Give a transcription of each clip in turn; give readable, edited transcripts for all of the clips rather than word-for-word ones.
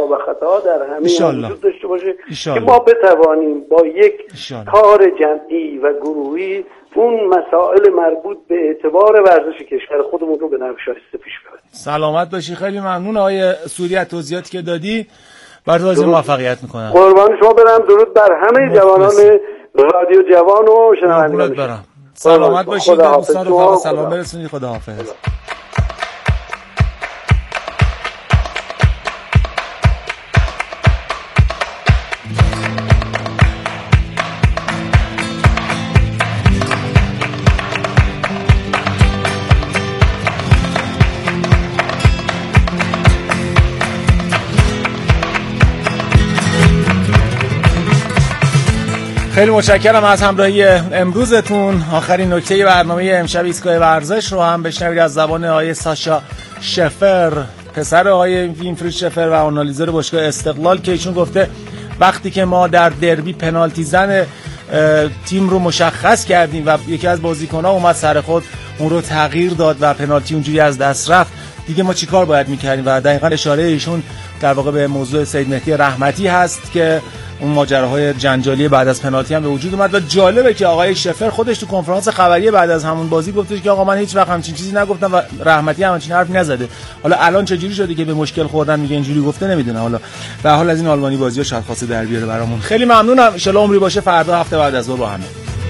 و خطا در همه وجود داشته باشه ایشالله. که ما بتوانیم با یک کار جمعی و گروهی اون مسائل مربوط به اعتبار ورزش کشور خودمون رو به نحو شایسته پیش ببریم. سلامت باشی. خیلی ممنون آقای سوری از توضیحاتی که دادی. برات موفقیت میکنم. قربان شما برم. درود بر همه جوانان رادیو جوان و شنوندگان. سلامت باشید. دوستان رو فقط سلام برسونید. خداحافظ. خیلی متشکرم از همراهی امروزتون. آخرین نکته برنامه امشب ایستگاه ورزش رو هم بشنوید از زبان آقای ساشا شفر، پسر آقای وینفرید شفر و آنالیزور باشگاه استقلال، که ایشون گفته وقتی که ما در دربی پنالتی زن تیم رو مشخص کردیم و یکی از بازیکن‌ها اومد سر خود اون رو تغییر داد و پنالتی اونجوری از دست رفت، دیگه ما چیکار باید می‌کردیم؟ و دقیقاً اشاره ایشون در واقع به موضوع سید مهدی رحمتی هست که اون ماجراهای جنجالی بعد از پنالتی هم به وجود اومد. و جالبه که آقای شفر خودش تو کنفرانس خبری بعد از همون بازی گفتش که آقا من هیچ وقت همچین چیزی نگفتم و رحمتی هم همچین حرف نزده. حالا الان چجوری شده که به مشکل خوردن میگه اینجوری گفته نمیدونه. حالا به هر حال از این آلمانی بازی‌ها شاید خواسته در بیاره برامون. خیلی ممنونم. ان شاء الله عمری باشه فردا هفته بعد از ظهر با هم.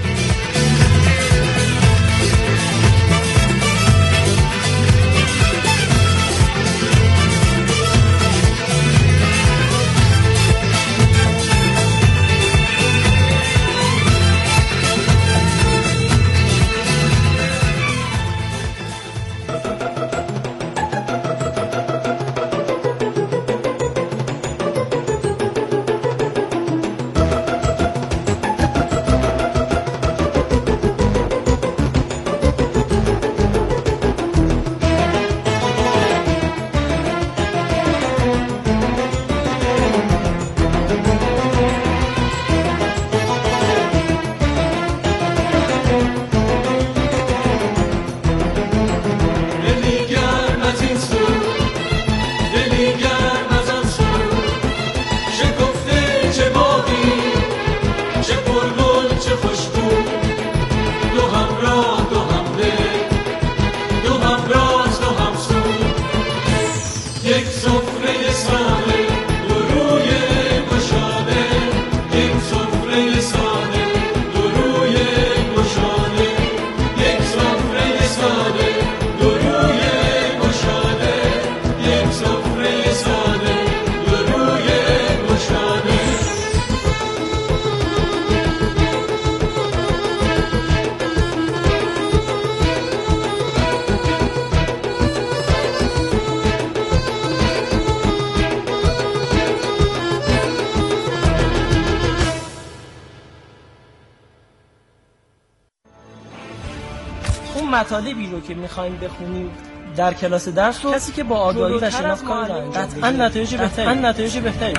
مطالبی رو که می‌خوایم بخونیم در کلاس درس رو کسی که با آگاهی و شناخت کار داره قطعاً نتایج بهتری.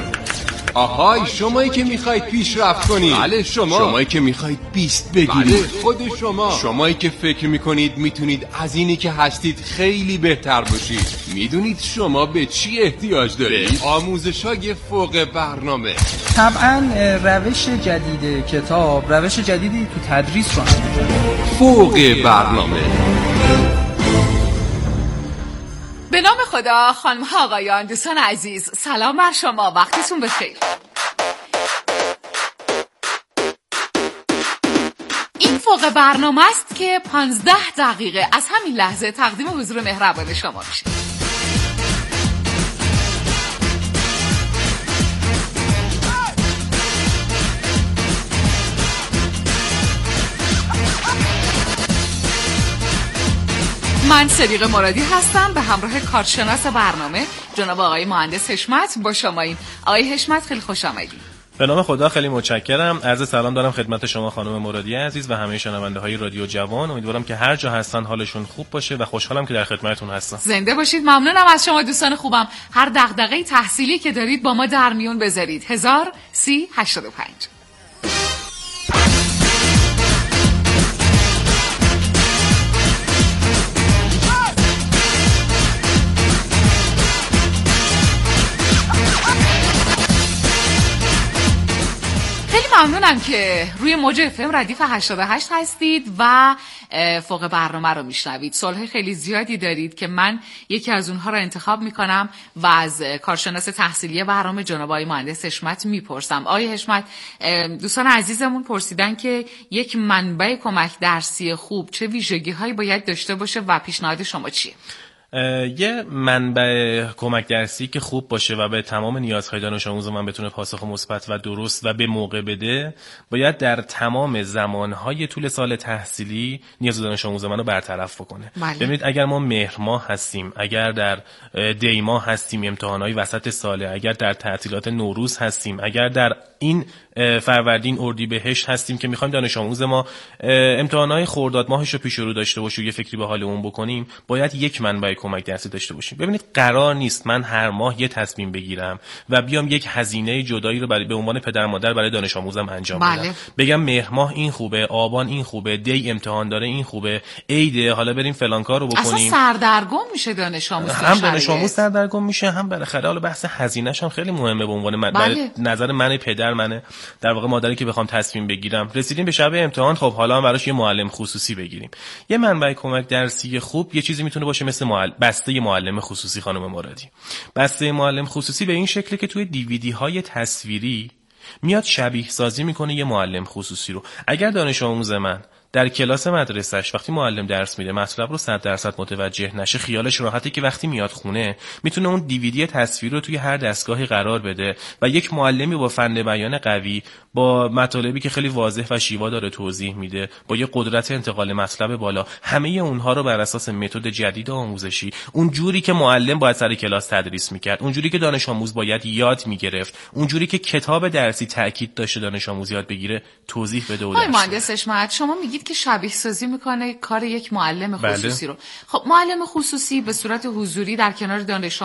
آهای شمایی که میخواید پیشرفت کنید، بله شمایی که میخواید 20 بگیرید، بله خود شمایی که فکر میکنید میتونید از اینی که هستید خیلی بهتر باشید. میدونید شما به چی احتیاج دارید؟ آموزش‌های فوق برنامه. طبعاً روش جدید کتاب، روش جدیدی تو تدریس رو فوق برنامه. به نام خدا، خانم ها آقایان، دوستان عزیز، سلام بر شما، وقتتون بخیر. این فوق برنامه است که 15 دقیقه از همین لحظه تقدیم حضور مهربان شما میشه. من صدیقه مرادی هستم به همراه کارشناس برنامه جناب آقای مهندس حشمت. با شما این آقای حشمت، خیلی خوش آمدید. به نام خدا خیلی متشکرم. عرض سلام دارم خدمت شما خانم مرادی عزیز و همه شنونده های رادیو جوان. امیدوارم که هر جا هستن حالشون خوب باشه و خوشحالم که در خدمتتون هستم. زنده باشید. ممنونم از شما دوستان خوبم. هر دغدغه تحصیلی که دارید با ما در میون بذارید. 103085. ممنونم که روی موج FM ردیف 88 هستید و فوق برنامه رو میشنوید. سوالهای خیلی زیادی دارید که من یکی از اونها رو انتخاب میکنم و از کارشناس تحصیلی برنامه جناب آقای مهندس حشمت میپرسم. آقای حشمت، دوستان عزیزمون پرسیدن که یک منبع کمک درسی خوب چه ویژگی‌هایی باید داشته باشه و پیشنهاد شما چیه؟ یه منبع کمک درسی که خوب باشه و به تمام نیازهای دانش آموز من بتونه پاسخ مثبت و درست و به موقع بده، باید در تمام زمانهای طول سال تحصیلی نیاز دانش آموز من رو برطرف بکنه. ببینید اگر ما مهر ماه هستیم، اگر در دی ماه هستیم، امتحانات وسط ساله، اگر در تعطیلات نوروز هستیم، اگر در این فروردین اردیبهشت هستیم که میخوایم دانش آموز ما امتحانات خرداد ماهش رو پیش رو داشته باشه و یه فکری به حال اون بکنیم، باید یک منبع کمک درسی داشته باشیم. ببینید قرار نیست من هر ماه یه تصمیم بگیرم و بیام یک هزینه جدایی رو به عنوان پدر مادر برای دانش آموزم انجام بدم. بگم مهر ماه این خوبه، آبان این خوبه، دی امتحان داره این خوبه، عیده حالا بریم فلان کارو بکنیم. اصلا سردرگم میشه دانش آموز. هم دانش آموز سردرگم میشه، هم بالاخره حالا بحث هزینه‌ش هم خیلی مهمه به عنوان نظر من پدر، من در واقع مادری که بخوام تصمیم بگیرم. رسیدیم به شب امتحان، خب حالا هم براش یه معلم خصوصی بگیریم. یه منبع کمک درسی خوب یه چیزی میتونه باشه مثل بسته معلم خصوصی. خانم مرادی، بسته معلم خصوصی به این شکله که توی دیویدی های تصویری میاد شبیه سازی میکنه یه معلم خصوصی رو. اگر دانش آموز من در کلاس مدرسه‌اش وقتی معلم درس میده مطلب رو 100% متوجه نشه، خیالش راحته که وقتی میاد خونه میتونه اون دیویدی تصویر رو توی هر دستگاهی قرار بده و یک معلمی با فن بیان قوی، با مطالبی که خیلی واضح و شیوا داره توضیح میده، با یه قدرت انتقال مطلب بالا، همه اونها رو بر اساس متد جدید آموزشی، اون جوری که معلم باید سر کلاس تدریس میکرد، اون جوری که دانش آموز باید یاد میگرفت، اون جوری که کتاب درسی تاکید داشته دانش آموز یاد بگیره توضیح بده. و مهندس حشمت، شما میگید که شبیه سازی میکنه کار یک معلم خصوصی رو. خب معلم خصوصی به صورت حضوری در کنار دانش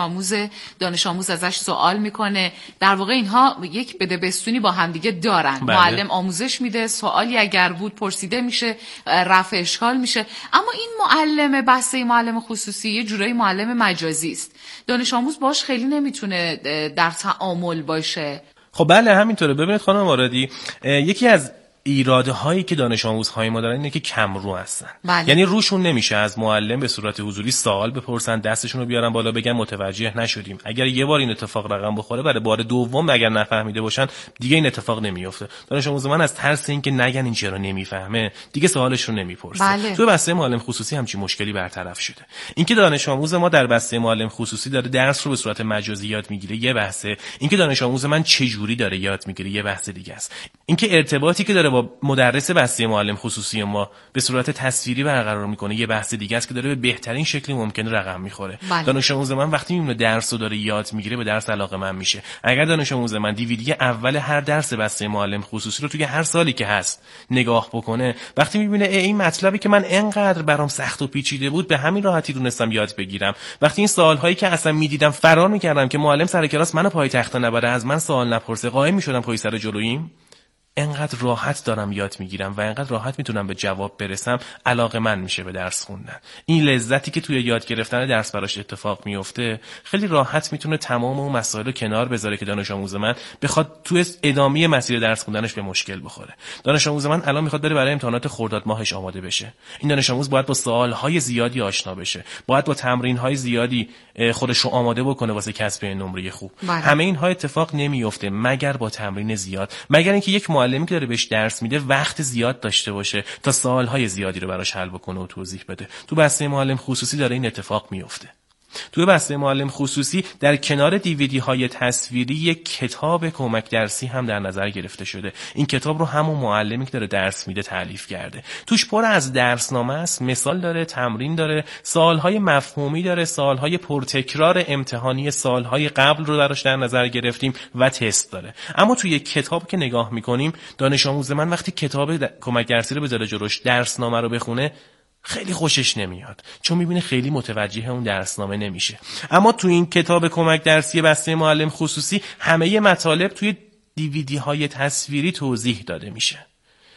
آموز ازش سوال میکنه، در واقع اینها یک بدبستونی با همدیگه دارن. معلم آموزش میده، سوالی اگر بود پرسیده میشه، رفع اشکال میشه. اما این معلم بسته معلم خصوصی یه جورایی معلم مجازی است، دانش آموز باش خیلی نمیتونه در تعامل باشه. خب بله همینطوره. ببینید خانم مرادی، یکی از ایراده هایی که دانش آموزهای ما دارن اینه که کم رو هستن. یعنی روشون نمیشه از معلم به صورت حضوری سوال بپرسن، دستشون رو بیارن بالا بگن متوجه نشدیم. اگر یه بار این اتفاق رقم بخوره، برای بار دوم اگر نفهمیده باشن دیگه این اتفاق نمیفته. دانش آموز من از ترس اینکه نگن این چرا نمیفهمه دیگه سوالش رو نمیپرسه. تو بسته معلم خصوصی همچین مشکلی برطرف شده. اینکه دانش آموز ما در بسته معلم خصوصی داره درس رو به صورت مجازی یاد میگیره یه بحثه، اینکه دانش آموز من چه جوری داره یاد میگیره یه بحث دیگه است. اینکه ارتباطی که داره با مدرس بسته معلم خصوصی ما به صورت تصویری برقرار میکنه یه بحث دیگه است که داره به بهترین شکلی ممکن رقم میخوره. دانش آموز من وقتی میبینه درس رو داره یاد میگیره به درس علاقه‌مند میشه. اگر دانش آموز من دیویدی اول هر درس بسته معلم خصوصی رو توی هر سالی که هست نگاه بکنه، وقتی میبینه این مطلبی که من انقدر برام سخت و پیچیده بود به همین راحتی دونستم یاد بگیرم، وقتی این سوالهایی که اصلا میدیدم فرار میکردم که معلم سر کلاس منو پای تخته نبره، از من سوال نپرسه، قایم میشدم پای سر جلوییم، انقدر راحت دارم یاد میگیرم و انقدر راحت میتونم به جواب برسم، علاقه‌مند میشه به درس خوندن. این لذتی که توی یاد گرفتن درس براش اتفاق میفته خیلی راحت میتونه تمام اون مسائل رو کنار بذاره که دانش آموز من بخواد توی ادامه مسیر درس خوندنش به مشکل بخوره. دانش آموز من الان میخواد بره برای امتحانات خرداد ماهش آماده بشه. این دانش آموز باید با سوال‌های زیادی آشنا بشه، باید با تمرین‌های زیادی خودش رو آماده بکنه واسه کسب نمره خوب. همه اینها اتفاق نمیفته مگر با تمرین زیاد، مگر اینکه یک معلمی که داره بهش درس میده وقت زیاد داشته باشه تا سوالهای زیادی رو براش حل بکنه و توضیح بده. تو بسته معلم خصوصی داره این اتفاق میفته. توی بسته معلم خصوصی در کنار دیویدی های تصویری یک کتاب کمک درسی هم در نظر گرفته شده. این کتاب رو همون معلمی که داره درس میده تالیف کرده. توش پر از درسنامه است، مثال داره، تمرین داره، سوالهای مفهومی داره، سوالهای پرتکرار امتحانی سالهای قبل رو براش در نظر گرفتیم و تست داره. اما توی کتاب که نگاه میکنیم، دانش آموز من وقتی کتاب کمک درسی رو بذاره جلوش، درسنامه رو بخونه، خیلی خوشش نمیاد، چون میبینه خیلی متوجه اون درسنامه نمیشه. اما تو این کتاب کمک درسی بسته معلم خصوصی همه مطالب توی دیویدی های تصویری توضیح داده میشه.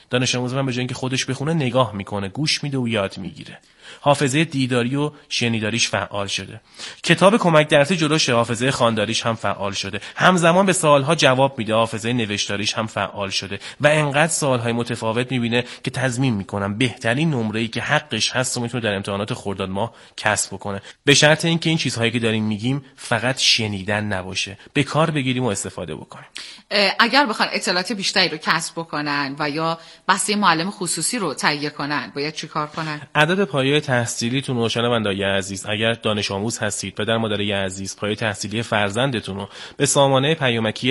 دانش آموز من به جای اینکه خودش بخونه نگاه میکنه، گوش میده و یاد میگیره. حافظه دیداری و شنیداریش فعال شده. کتاب کمک درسی جلوشه، حافظه خوانداریش هم فعال شده. همزمان به سوالها جواب میده، حافظه نوشتاریش هم فعال شده و انقدر سوالهای متفاوت میبینه که تضمین میکنم بهترین نمره‌ای که حقش هست و میتونه در امتحانات خرداد ماه کسب بکنه، به شرط اینکه این چیزهایی که داریم میگیم فقط شنیدن نباشه، به کار بگیریم و استفاده بکنیم. اگر بخوان اطلاعات بیشتری رو کسب بکنن و یا بسته معلم خصوصی رو تهیه کنن باید چیکار کنن؟ عدد پایه تحصیلیتون رو شنونده‌های عزیز، اگر دانش آموز هستید، پدر مادرای عزیز، پایه تحصیلی فرزندتون رو به سامانه پیامکی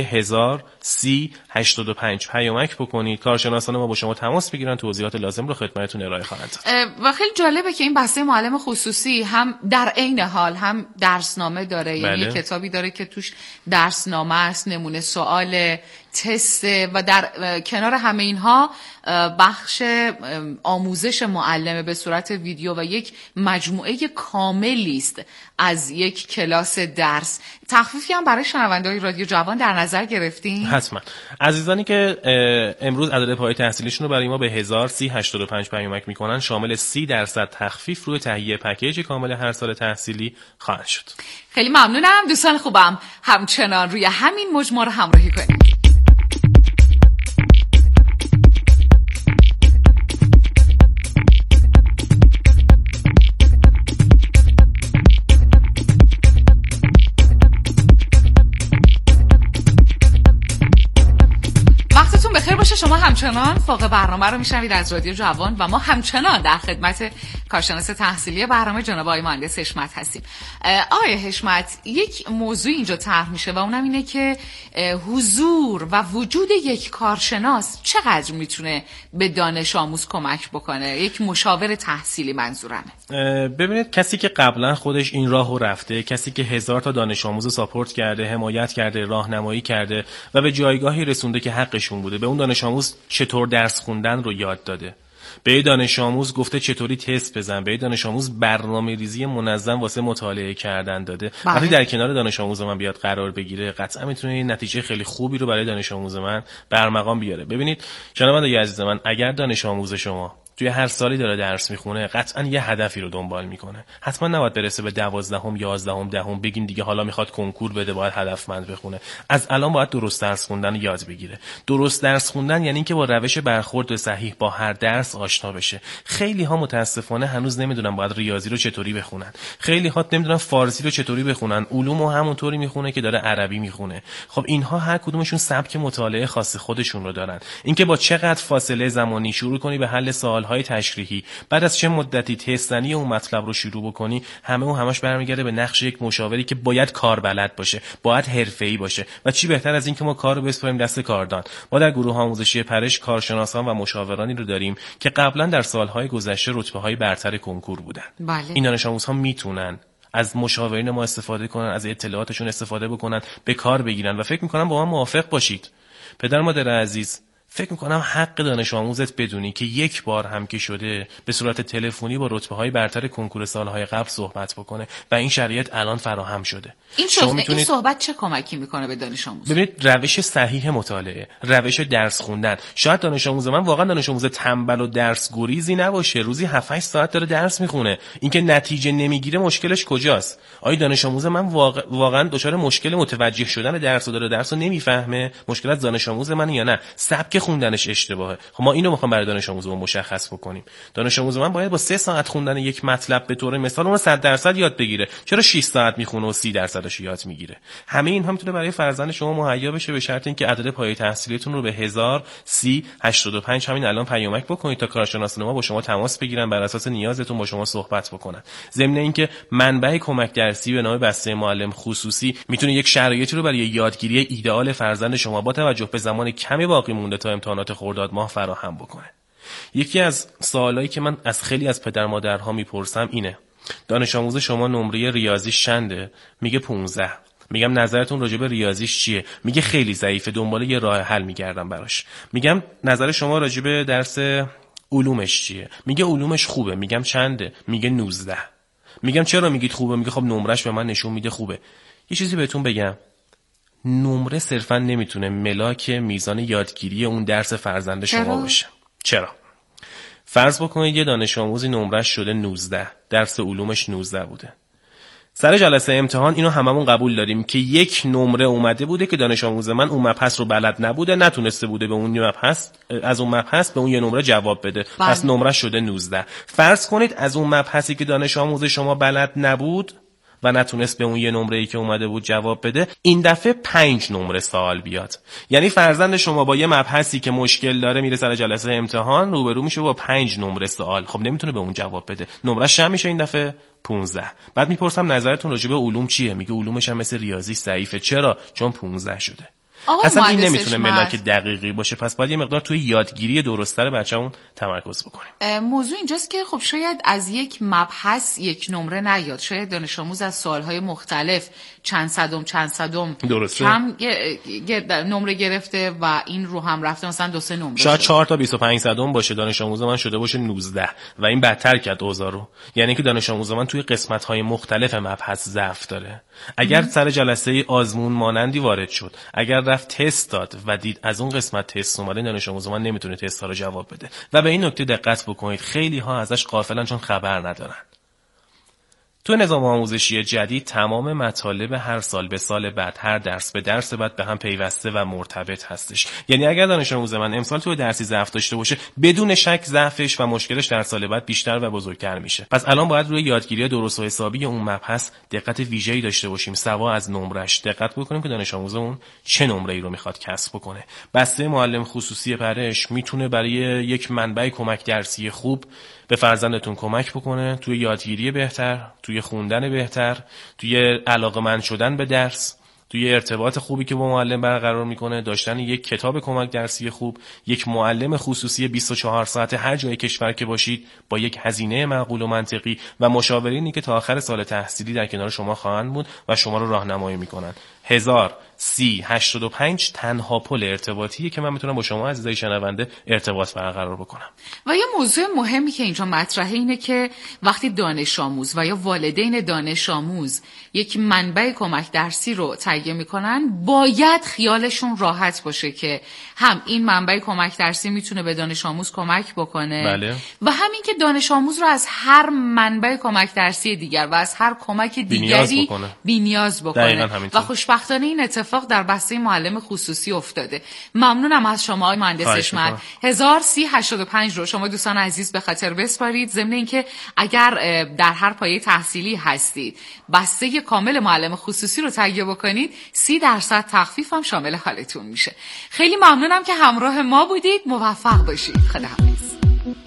103085 پیامک بکنید. کارشناسان ما با شما تماس بگیرن، توضیحات لازم رو خدمتتون ارائه خواهند داد. و خیلی جالبه که این بسته معلم خصوصی هم در عین حال هم درسنامه داره. یعنی بله. کتابی داره که توش درسنامه است، نمونه سوال، تست و در کنار همه اینها بخش آموزش معلم به صورت ویدیو و یک مجموعه کاملی است از یک کلاس درس. تخفیفی هم برای شنونده‌های رادیو جوان در نظر گرفتین؟ حتما. عزیزانی که امروز عدد پایه تحصیلیشون رو برای ما به 103085 پیامک میکنن شامل 30% تخفیف روی تهیه پکیج کامل هر سال تحصیلی خواهد شد. خیلی ممنونم دوستان خوبم، همچنان روی همین مجموعه رو همراهی کنید. شما همچنان فوق برنامه رو میشنوید از رادیو جوان و ما همچنان در خدمت کارشناس تحصیلی برنامه جناب آقای مهندس حشمت هستیم. آقای حشمت، یک موضوع اینجا طرح میشه و اونم اینه که حضور و وجود یک کارشناس چقدر میتونه به دانش آموز کمک بکنه؟ یک مشاور تحصیلی منظورمه. ببینید، کسی که قبلا خودش این راهو رفته، کسی که 1000 تا دانش آموز رو ساپورت کرده، حمایت کرده، راهنمایی کرده و به جایگاهی رسونده که حقشون بوده، به اون دانش آموز چطور درس خوندن رو یاد داده، به دانش آموز گفته چطوری تست بزن، به دانش آموز برنامه‌ریزی منظم واسه مطالعه کردن داده. وقتی در کنار دانش آموز من بیاد قرار بگیره، قطعا میتونه این نتیجه خیلی خوبی رو برای دانش آموز من برمقام بیاره. ببینید شنونده‌های عزیز من، اگر دانش آموز شما توی هر سالی داره درس میخونه، قطعا یه هدفی رو دنبال میکنه. حتما نباید برسه به 12ام، 11ام، 10ام بگین دیگه حالا میخواد کنکور بده، باید هدفمند بخونه. از الان باید درست درس خوندن رو یاد بگیره. درست درس خوندن یعنی اینکه با روش برخورد صحیح با هر درس آشنا بشه. خیلی ها متاسفانه هنوز نمیدونن باید ریاضی رو چطوری بخونن. خیلی ها نمیدونن فارسی رو چطوری بخونن. علوم رو همونطوری میخونه که داره عربی میخونه. خب اینها هر کدومشون سبک مطالعه خاص خودشون رو دارن. اینکه با چقدر فاصله زمانی شروع کنی به حل سوالهای تشریحی، بعد از چه مدتی تستنی اون مطلب رو شروع بکنی، همش برمیگرده به نقش یک مشاوری که باید کاربلد باشه، باید حرفه‌ای باشه. و چی بهتر از این که ما کار رو بسپاریم دست کاردان. ما در گروه آموزشی پرش کارشناسان و مشاورانی رو داریم که قبلا در سالهای گذشته رتبه‌های برتر کنکور بودن. بله. این دانش آموزها میتونن از مشاورین ما استفاده کنن، از اطلاعاتشون استفاده بکنن، به کار بگیرن و فکر می‌کنم با من موافق باشید. پدر مادر عزیز، فکر میکنم حق دانش آموزت بدونی که یک بار هم که شده به صورت تلفنی با رتبه‌های برتر کنکور سالهای قبل صحبت بکنه و این شرایط الان فراهم شده. این صحبت چه کمکی میکنه به دانش آموز؟ ببینید، روش صحیح مطالعه، روش درس خوندن. شاید دانش آموز من واقعا دانش آموز تنبل و درس گریزی نباشه، روزی 7-8 ساعت داره درس میخونه، اینکه نتیجه نمیگیره مشکلش کجاست؟ آیا دانش آموز من واقعا دچار مشکل متوجه شدن درس و داره درس رو نمیفهمه؟ مشکل از دانش آموز من یا نه سبک خوندنش اشتباهه؟ خب ما اینو میخوام برای دانش آموزمون مشخص بکنیم. دانش آموز من باید با 3 ساعت خوندن یک مطلب به طور مثال اون 100% یاد بگیره، چرا 6 ساعت میخونه و 30% یاد میگیره؟ همه اینها میتونه برای فرزند شما مهیا بشه، به شرط اینکه عدد پایه تحصیلیتون رو به 103085 همین الان پیامک بکنید تا کارشناسان ما با شما تماس بگیرن، بر اساس نیازتون با شما صحبت بکنن. ضمن اینکه منبع کمک درسی به نام بسته معلم خصوصی میتونه یک شرایطی رو برای یادگیری ایدئال فرزند شما با توجه به زمان کمی باقی مونده تا امتحانات خرداد ماه فراهم بکنه. یکی از سوالایی که من از خیلی از پدر مادرها میپرسم اینه: دانش آموز شما نمره ریاضیش چنده؟ میگه 15. میگم نظرتون راجع به ریاضیش چیه؟ میگه خیلی ضعیفه، دنبال یه راه حل میگردم براش. میگم نظر شما راجع به درس علومش چیه؟ میگه علومش خوبه. میگم چنده؟ میگه 19. میگم چرا میگید خوبه؟ میگه خب نمرش به من نشون میده خوبه. یه چیزی بهتون بگم، نمره صرفا نمیتونه ملاک میزان یادگیری اون درس فرزند شما باشه. چرا؟ فرض بکنید یه دانش آموزی نمرش شده 19، درس علومش 19 بوده. سر جلسه امتحان اینو هممون قبول داریم که یک نمره اومده بوده که دانش آموز من اون مبحث رو بلد نبوده، نتونسته بوده به اون مبحث از اون مبحث به اون یه نمره جواب بده. پس نمره شده 19. فرض کنید از اون مبحثی که دانش آموز شما بلد نبود و نتونست به اون یه نمره‌ای که اومده بود جواب بده، این دفعه 5 نمره سوال بیاد. یعنی فرزند شما با یه مبحثی که مشکل داره میره سر جلسه امتحان روبرو میشه با 5 نمره سوال. خب نمیتونه به اون جواب بده. نمره‌ش هم میشه این دفعه 15. بعد میپرسم نظرتون راجع به علوم چیه؟ میگه علومش هم مثل ریاضی ضعیفه. چرا؟ چون 15 شده. اصلا این نمیتونه ملاک دقیقی باشه. پس باید یه مقدار توی یادگیری درست‌تر بچه‌مون تمرکز بکنیم. موضوع اینجاست که خب شاید از یک مبحث یک نمره نیاد. شاید دانش آموز از سوال‌های مختلف چند صدم کم نمره گرفته و این رو هم رفته مثلا 2-3 نمره. شاید 4 تا 25 صدم باشه. دانش آموز من شده باشه 19 و این بدتر کرد اوضاع رو. یعنی که دانش آموز من توی قسمت‌های مختلف مبحث ضعف داره. اگر سر جلسه آزمون مانندی وارد شد، اگر رفت تست داد و دید از اون قسمت تست اومده، دانش آموز من نمیتونه تست ها رو جواب بده. و به این نکته دقت بکنید، خیلی ها ازش غافلن چون خبر ندارن. تو نظام آموزشی جدید تمام مطالب هر سال به سال بعد، هر درس به درس بعد به هم پیوسته و مرتبط هستش. یعنی اگر دانش آموز من امسال تو درسی ضعف داشته باشه، بدون شک ضعفش و مشکلش در سال بعد بیشتر و بزرگتر میشه. پس الان باید روی یادگیری درست و حسابی اون مبحث دقت ویژه‌ای داشته باشیم. سوا از نمرش دقت بکنیم که دانش آموزمون چه نمره‌ای رو میخواد کسب بکنه. بسته معلم خصوصی پرش میتونه برای یک منبع کمک درسی خوب به فرزندتون کمک بکنه توی یادگیری بهتر، توی خوندن بهتر، توی علاقه‌مند شدن به درس، توی ارتباط خوبی که با معلم برقرار میکنه، داشتن یک کتاب کمک درسی خوب، یک معلم خصوصی 24 ساعت هر جای کشور که باشید با یک هزینه معقول و منطقی و مشاورینی که تا آخر سال تحصیلی در کنار شما خواهند بود و شما رو راهنمایی میکنن. 103085 تنها پل ارتباطیه که من میتونم با شما عزیزای شنونده ارتباط برقرار بکنم. و یه موضوع مهمی که اینجا مطرحه اینه که وقتی دانش آموز و یا والدین دانش آموز یک منبع کمک درسی رو تهیه میکنن، باید خیالشون راحت باشه که هم این منبع کمک درسی میتونه به دانش آموز کمک بکنه، بله. و همین که دانش آموز رو از هر منبع کمک درسی دیگر و از هر کمک دیگری بی‌نیاز بکنه. و خوشبختانه این اتفاق در بسته معلم خصوصی افتاده. ممنونم از شما آقای مهندس اشمت. 103085 رو شما دوستان عزیز به خاطر بسپارید. ضمن اینکه اگر در هر پایه تحصیلی هستید بسته کامل معلم خصوصی رو تهیه بکنید، 30% تخفیف هم شامل حالتون میشه. خیلی ممنونم که همراه ما بودید. موفق باشید. خداحافظ.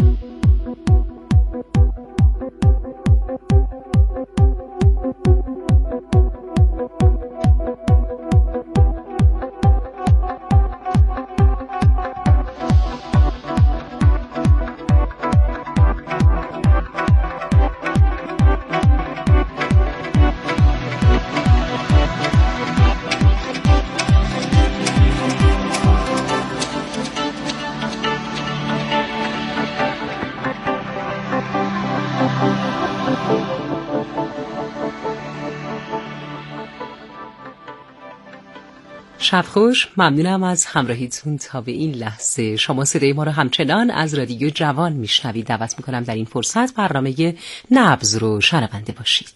شب خوش، ممنونم از همراهیتون تا به این لحظه. شما صدای ما رو همچنان از رادیو جوان میشنوید. دعوت میکنم در این فرصت برنامه نبض رو شنونده باشید.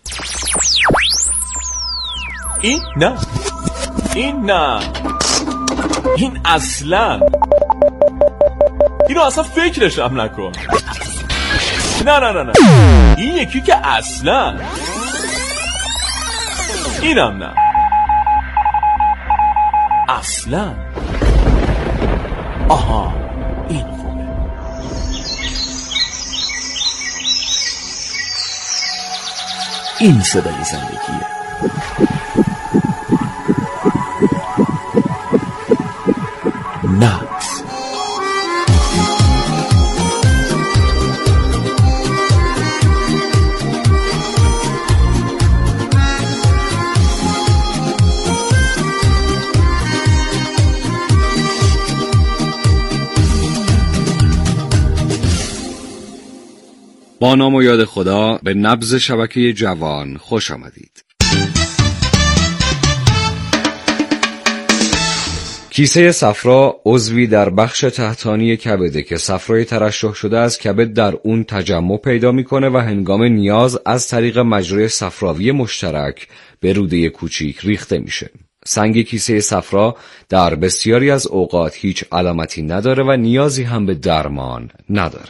این نه این اصلا اینو اصلا فکرش هم نکن. نه این یکی که اصلا اینم نه اصلا. آها این خوبه. این صدای زندگیه. نبض. با نام و یاد خدا، به نبض شبکه جوان خوش آمدید. کیسه صفرا عضوی در بخش تحتانی کبده که صفرای ترشح شده از کبد در اون تجمع پیدا میکنه و هنگام نیاز از طریق مجرای صفراوی مشترک به روده کوچیک ریخته میشه. سنگ کیسه صفرا در بسیاری از اوقات هیچ علامتی نداره و نیازی هم به درمان نداره.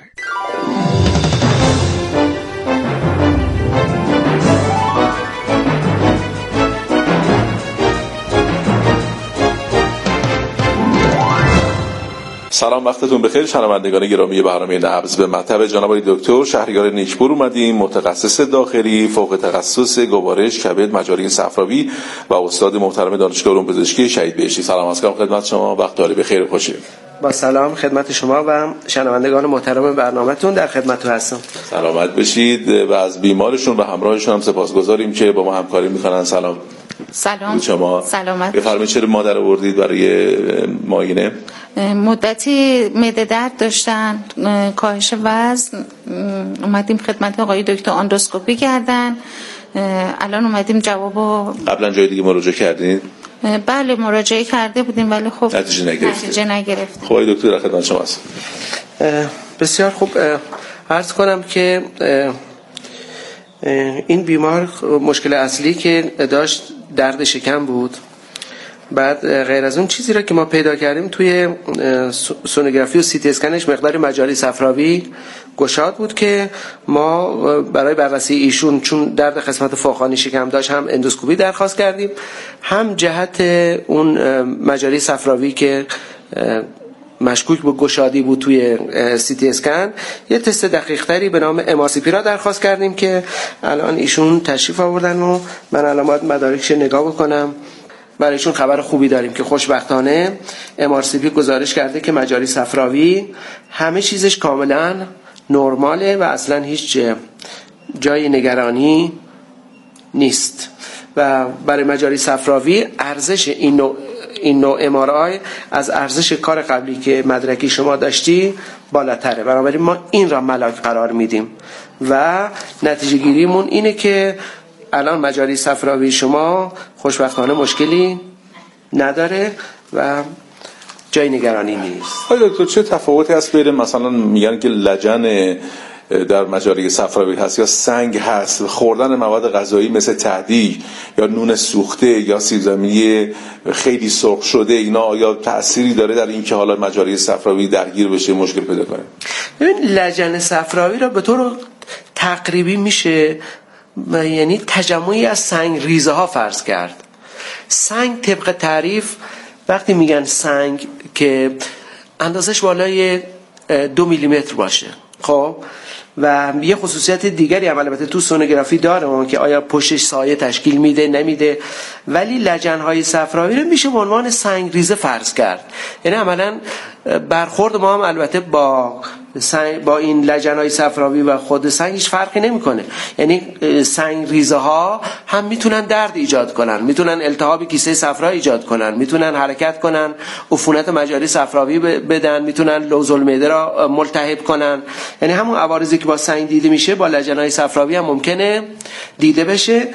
سلام، وقتتون بخیر شنوندگان گرامی برنامه نبض. به مطب جناب دکتر شهریار نیکپور اومدیم، متخصص داخلی فوق تخصص گوارش کبد مجاری صفراوی و استاد محترم دانشگاه علوم پزشکی شهید بهشتی. سلام عرض می‌کنم خدمت شما، وقت عالی بخیر و خوشی. با سلام خدمت شما و شنوندگان محترم برنامه‌تون، در خدمتتون هستم. سلامت بشید و از بیمارشون و همراهشون هم سپاسگزاریم که با ما همکاری می‌کنن. سلام شما. سلامت. بفرمایید چرا مادر آوردید برای معاینه؟ مدتی معده درد داشتن، کاهش وزن، اومدیم خدمت آقای دکتر اندوسکوپی کردن. الان اومدیم جوابو. قبلا جای دیگه مراجعه کردین؟ بله مراجعه کرده بودیم ولی خب نتیجه نگرفتیم. خب آقای دکتر در خدمت شما هستم. بسیار خوب، عرض کنم که این بیمار مشکل اصلی که داشت درد شکم بود. بعد غیر از اون چیزی را که ما پیدا کردیم توی سونوگرافی و سی تی اسکنش مقدار مجاری صفراوی گشاد بود که ما برای بررسی ایشون چون درد قسمت فوقانی شکم داشت هم اندوسکوپی درخواست کردیم، هم جهت اون مجاری صفراوی که مشکوک به گشادی بود توی سی تی اسکن یه تست دقیق تری به نام MRCP را درخواست کردیم که الان ایشون تشریف آوردن و من الان باید مدارکش نگاه بکنم. برایشون خبر خوبی داریم که خوشبختانه MRCP گزارش کرده که مجاری صفراوی همه چیزش کاملا نرماله و اصلا هیچ جای نگرانی نیست و برای مجاری صفراوی ارزش این نوع MRI از ارزش کار قبلی که مدرکی شما داشتی بالاتره. بنابراین ما این را ملاک قرار میدیم و نتیجه گیریمون اینه که الان مجاری صفراوی شما خوشبختانه مشکلی نداره و جای نگرانی نیست. آقای دکتر چه تفاوتی هست بین مثلا میگن که لجن در مجاری صفراوی هست یا سنگ هست، خوردن مواد غذایی مثل تهدیگ یا نون سوخته یا سیب زمینی خیلی سرخ شده، اینا آیا تأثیری داره در این که حالا مجاری صفراوی درگیر بشه مشکل پیدا کنه؟ ببین لجن صفراوی را به طور تقریبی میشه یعنی تجمعی از سنگ ریزه ها فرض کرد. سنگ طبق تعریف وقتی میگن سنگ که اندازش بالای 2 میلیمتر باشه، خب و یه خصوصیت دیگری هم البته تو سونوگرافی داره اون که آیا پشتش سایه تشکیل میده نمیده، ولی لجن‌های صفراوی رو میشه به عنوان سنگ ریزه فرض کرد. یعنی عملاً برخورد ما هم البته با این لجن‌های صفراوی و خود سنگ هیچ فرقی نمیکنه. یعنی سنگ ریزه ها هم میتونن درد ایجاد کنن، میتونن التهاب کیسه صفرا ایجاد کنن، میتونن حرکت کنن، عفونت مجاری صفراوی بدن، میتونن لوز المعده را ملتهب کنن. یعنی همون عوارضی که با سنگ دیده میشه با لجن‌های صفراوی هم ممکنه دیده بشه.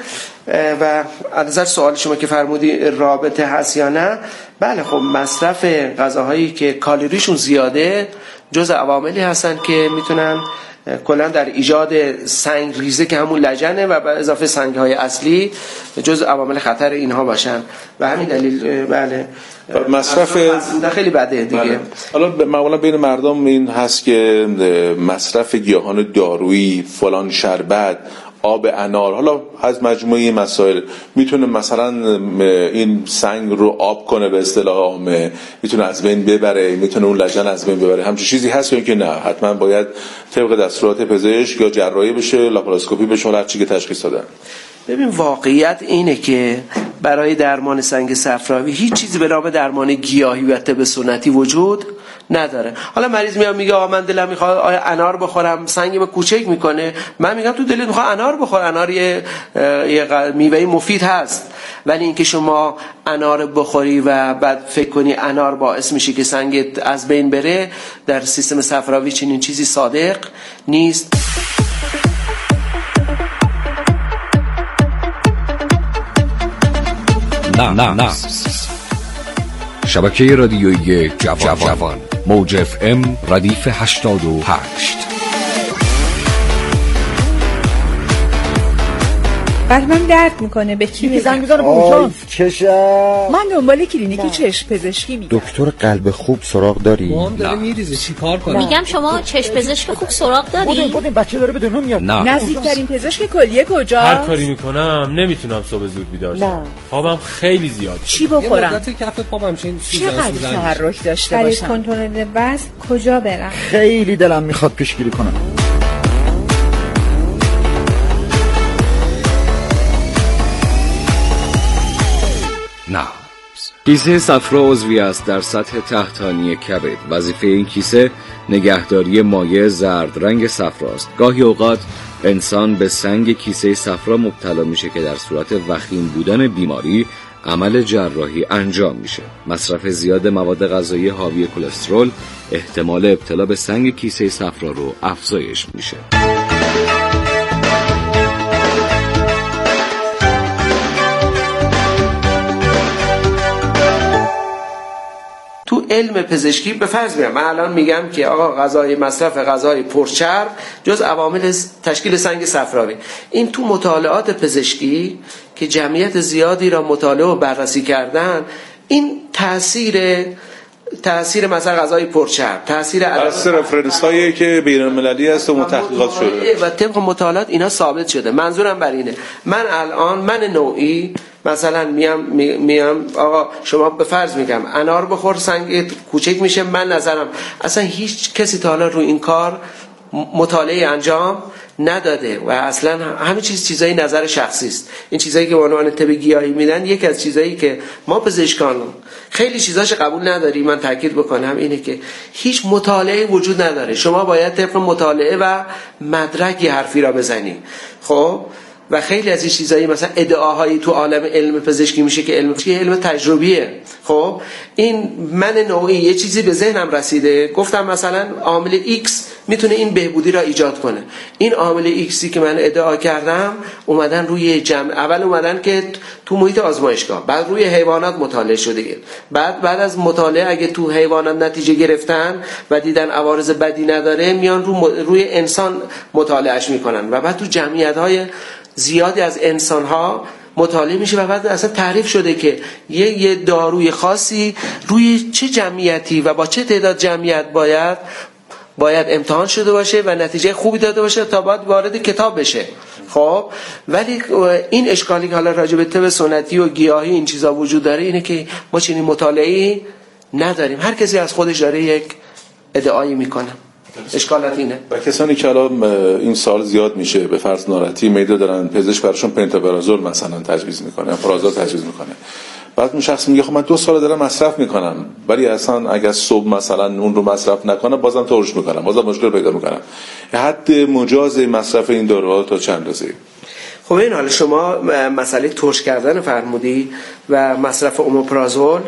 و از نظر سوال شما که فرمودی رابطه هست یا نه، بله خب مصرف غذاهایی که کالریشون زیاده جز عواملی هستن که میتونن کلا در ایجاد سنگ ریزه که همون لجنه و به اضافه سنگ‌های اصلی جز عوامل خطر اینها باشن و همین دلیل بله مصرف خیلی بده دیگه. بله. حالا معمولا بین مردم این هست که مصرف گیاهان دارویی، فلان شربت، آب انار، حالا از مجموعه مسائل میتونه مثلا این سنگ رو آب کنه به اصطلاح عامه، میتونه از بین ببره، میتونه اون لجن از بین ببره. همچین چیزی هست یا اینکه نه حتما باید طبق دستورات پزشک یا جراحی بشه، لاپاراسکوپی بشه، هر چیزی که تشخیص دادن؟ ببین واقعیت اینه که برای درمان سنگ صفراوی هیچ چیزی به نام درمان گیاهی و طب سنتی وجود نداره. حالا مریض میاد میگه آقا من دلم میخواد انار بخورم، سنگم کوچک میکنه، من میگم تو دلت میخواد انار بخور، انار یه میوه مفید هست، ولی اینکه شما انار بخوری و بعد فکر کنی انار باعث میشه که سنگت از بین بره، در سیستم صفراوی چنین چیزی صادق نیست. نه شبکه رادیویی جوان موج FM ردیف 88. قلبم درد میکنه، به کی زنگ میزنه؟ اونجا چشم. من دنبال کلینیکی چشم پزشکی میگم. دکتر قلب خوب سراغ داری؟ مام داره میریزه، چیکار کنم؟ میگم شما چشم پزشک خوب سراغ داری؟ بودین بچه داره به دنیا میاد. نزدیکترین پزشک کلیه کجا؟ هر کاری میکنم نمیتونم صبح زود بیدار شم. خوابم خیلی زیاد. چی بخورم؟ مدت کف پام همچین چقدر تحرک داشته باشم؟ برای کنترل وزن کجا برم؟ خیلی دلم میخواد پیشگیری کنم. کیسه صفرا عضوی است در سطح تحتانی کبد. وظیفه این کیسه نگهداری مایع زرد رنگ صفراست. گاهی اوقات انسان به سنگ کیسه صفرا مبتلا میشه که در صورت وخیم بودن بیماری عمل جراحی انجام میشه. مصرف زیاد مواد غذایی حاوی کلسترول احتمال ابتلا به سنگ کیسه صفرا رو افزایش میشه. تو علم پزشکی به فرض میگم، من الان میگم که آقا مصرف غذای پرچرب جز عوامل تشکیل سنگ صفراوی. این تو مطالعات پزشکی که جمعیت زیادی را مطالعه و بررسی کردن، این تأثیر مثلا غذای پرچرب، تأثیر رفرنس‌هایی که بین‌المللی است و تحقیقات شده و طبق مطالعات اینا ثابت شده. منظورم بر اینه، من الان من نوعی مثلا میام آقا شما به فرض میگم انار بخور سنگ کوچک میشه، من نظرم اصلا هیچ کسی تا حالا رو این کار مطالعه انجام نداده و اصلا همه چیزای نظر شخصی است. این چیزایی که به عنوان طب گیاهی میدن، یکی از چیزایی که ما پزشکان خیلی چیزاش قبول نداریم، من تاکید بکنم اینه که هیچ مطالعه وجود نداره. شما باید طبق مطالعه و مدرک حرفی را بزنی. خب و خیلی از این چیزایی مثلا ادعاهایی تو عالم علم پزشکی میشه که علم تجربیه. خب این من نوعی یه چیزی به ذهنم رسیده، گفتم مثلا عامل X میتونه این بهبودی را ایجاد کنه. این عامل Xی که من ادعا کردم اومدن روی اول اومدن که تو محیط آزمایشگاه، بعد روی حیوانات مطالعه شده، بعد از مطالعه اگه تو حیوانات نتیجه گرفتن و دیدن عوارض بدی نداره، میان روی انسان مطالعهش میکنن و بعد تو جمعیت‌های زیادی از انسان‌ها مطالعه میشه و بعد اصلا تعریف شده که یه داروی خاصی روی چه جمعیتی و با چه تعداد جمعیت باید امتحان شده باشه و نتیجه خوبی داده باشه تا بعد وارد کتاب بشه. خب ولی این اشکالی که حالا راجع به طب سنتی و گیاهی این چیزا وجود داره اینه که ما چنین مطالعه‌ای نداریم. هر کسی از خودش داره یک ادعایی میکنه. اشکالات اینه. و کسانی که الان این سال زیاد میشه به فرض ناراحتی معده دارن، پزشک براشون پنتوبرازول مثلا تجویز میکنه، پرازول تجویز میکنه. بعد اون شخص میگه خب من 2 سال دارم مصرف میکنم، ولی اصلا اگر صبح مثلا اون رو مصرف نکنم بازم ترش میکنم، بازم مشکل پیدا میکنم. حد مجاز مصرف این داروها تا چند روزه؟ خب این حالا شما مسئله ترش کردن فرمودی و مصرف اوموپرازول،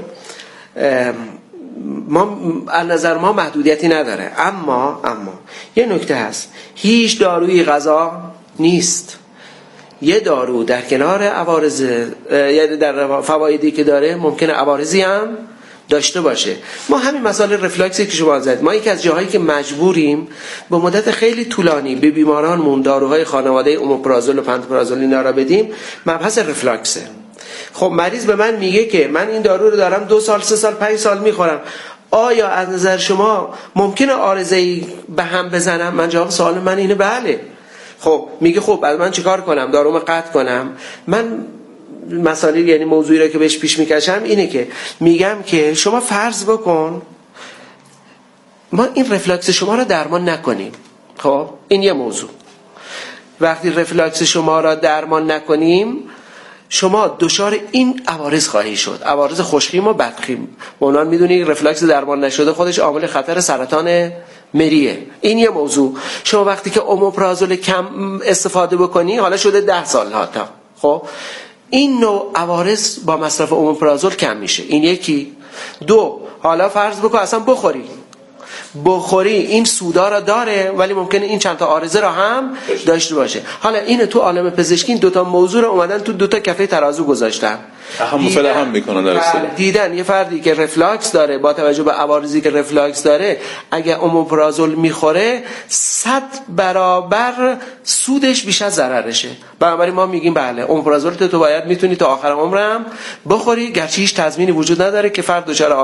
ما از نظر ما محدودیتی نداره، اما یه نکته هست، هیچ داروی غذا نیست. یه دارو در کنار عوارض یعنی در فوایدی که داره ممکنه عوارضی هم داشته باشه. ما همین مسئله رفلاکسی که شما زدید، ما یکی از جاهایی که مجبوریم به مدت خیلی طولانی به بیمارانمون داروهای خانواده اوموپرازول و پنتوپرازول اینا را بدیم، مبحث رفلاکسه. خب مریض به من میگه که من این دارو رو دارم 2 سال 3 سال 5 سال میخورم، آیا از نظر شما ممکنه عارضه‌ای به هم بزنم؟ من جواب سوال من اینه بله. خب میگه خب بعد من چیکار کنم؟ دارومو قطع کنم؟ من مسئله یعنی موضوعی رو که بهش پیش میکشم اینه که میگم که شما فرض بکن ما این رفلاکس شما رو درمان نکنیم. خب این یه موضوع. وقتی رفلاکس شما را درمان نکنیم شما دچار این عوارض خواهی شد، عوارض خوشخیم و بدخیم. اونان میدونی رفلاکس درمان نشده خودش عامل خطر سرطان مریه. این یه موضوع. شما وقتی که اوموپرازول کم استفاده بکنی، حالا شده 10 سال ها تا، خب این نوع عوارض با مصرف اوموپرازول کم میشه. این یکی. 2 حالا فرض بکن اصلا بخوری، بخوری این سودا را داره ولی ممکنه این چند تا عارضه را هم داشته باشه. حالا اینو تو عالم پزشکی این 2 موضوع رو اومدن تو 2 کفه ترازو گذاشتن، هم میکنن درسته. دیدن یه فردی که رفلاکس داره با توجه به عوارضی که رفلاکس داره اگه اوموپرازول میخوره 100 برابر سودش بیش از ضررشه. بنابراین ما میگیم بله اوموپرازول تو باید میتونی تا آخر عمرم بخوری، گرچه هیچ تضمینی وجود نداره که فرد دچار